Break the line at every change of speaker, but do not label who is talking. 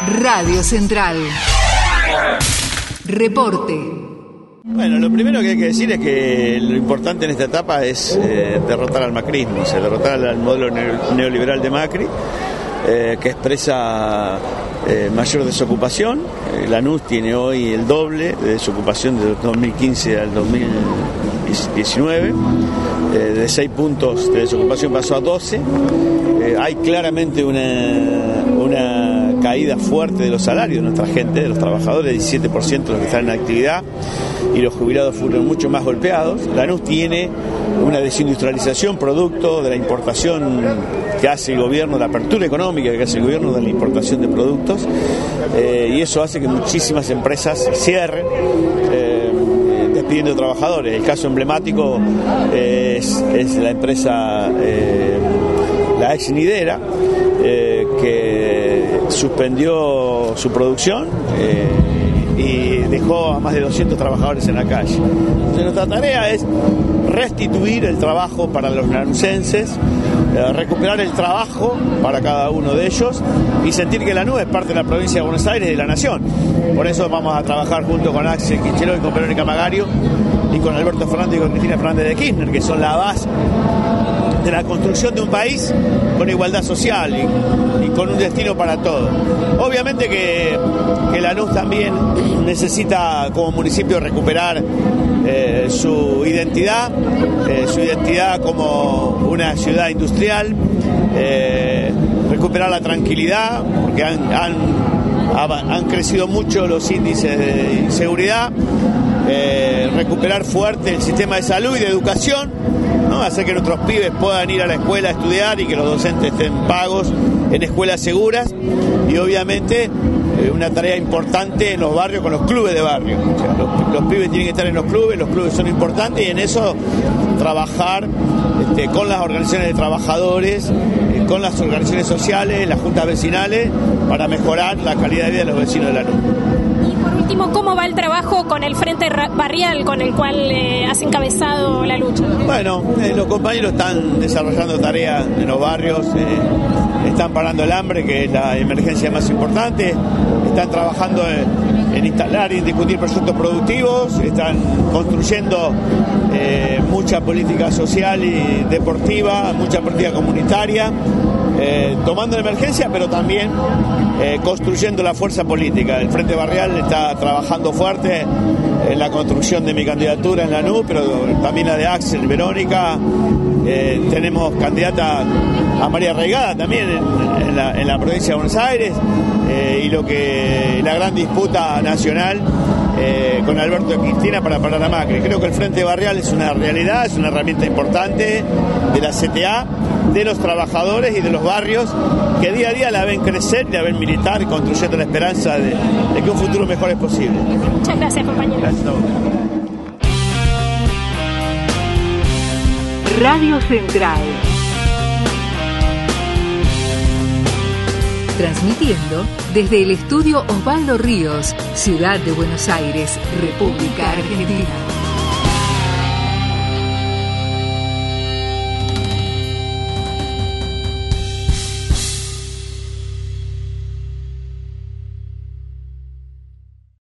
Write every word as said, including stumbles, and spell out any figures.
Radio Central. Reporte.
Bueno, lo primero que hay que decir es que lo importante en esta etapa es eh, derrotar al macrismo, o sea, derrotar al modelo neoliberal de Macri, eh, que expresa eh, mayor desocupación. Eh, Lanús tiene hoy el doble de desocupación de dos mil quince al dos mil diecinueve, eh, de seis puntos de desocupación pasó a doce. Eh, hay claramente una, una caída fuerte de los salarios de nuestra gente, de los trabajadores, diecisiete por ciento de los que están en actividad, y los jubilados fueron mucho más golpeados. Lanús tiene una desindustrialización producto de la importación que hace el gobierno, la apertura económica que hace el gobierno de la importación de productos, eh, y eso hace que muchísimas empresas cierren, eh, despidiendo trabajadores. El caso emblemático eh, es, es la empresa, eh, la ex Nidera, eh, que suspendió su producción eh, y dejó a más de doscientos trabajadores en la calle. Entonces, nuestra tarea es restituir el trabajo para los lanucenses, eh, recuperar el trabajo para cada uno de ellos y sentir que Lanús es parte de la provincia de Buenos Aires y de la nación. Por eso vamos a trabajar junto con Axel Kicillof y con Verónica Magario y con Alberto Fernández y con Cristina Fernández de Kirchner, que son la base de la construcción de un país con igualdad social y, y con un destino para todos. Obviamente que, que Lanús también necesita como municipio recuperar eh, su identidad, eh, su identidad como una ciudad industrial, eh, recuperar la tranquilidad, porque han, han, han crecido mucho los índices de inseguridad, eh, recuperar fuerte el sistema de salud y de educación, ¿no? Hacer que nuestros pibes puedan ir a la escuela a estudiar y que los docentes estén pagos en escuelas seguras, y obviamente eh, una tarea importante en los barrios con los clubes de barrio. O sea, los, los pibes tienen que estar en los clubes, los clubes son importantes, y en eso trabajar este, con las organizaciones de trabajadores, eh, con las organizaciones sociales, las juntas vecinales, para mejorar la calidad de vida de los vecinos de Lanús.
Último, ¿cómo va el trabajo con el Frente Barrial con el cual eh, has encabezado la lucha? Bueno,
eh, los compañeros están desarrollando tareas en los barrios, eh, están parando el hambre, que es la emergencia más importante, están trabajando en, en instalar y discutir proyectos productivos, están construyendo eh, mucha política social y deportiva, mucha política comunitaria, Eh, tomando la emergencia, pero también eh, construyendo la fuerza política. El Frente Barrial está trabajando fuerte en la construcción de mi candidatura en Lanús, pero también la de Axel, Verónica. Eh, tenemos candidata a María Reigada también en, en, la, en la provincia de Buenos Aires, eh, y lo que la gran disputa nacional eh, con Alberto y Cristina para parar a Macri. Creo que el Frente Barrial es una realidad, es una herramienta importante de la C T A, de los trabajadores y de los barrios, que día a día la ven crecer y la ven militar, y construyendo la esperanza de, de que un futuro mejor es posible.
Muchas gracias, compañero. Gracias a vos.
Radio Central. Transmitiendo desde el estudio Osvaldo Ríos, Ciudad de Buenos Aires, República Argentina.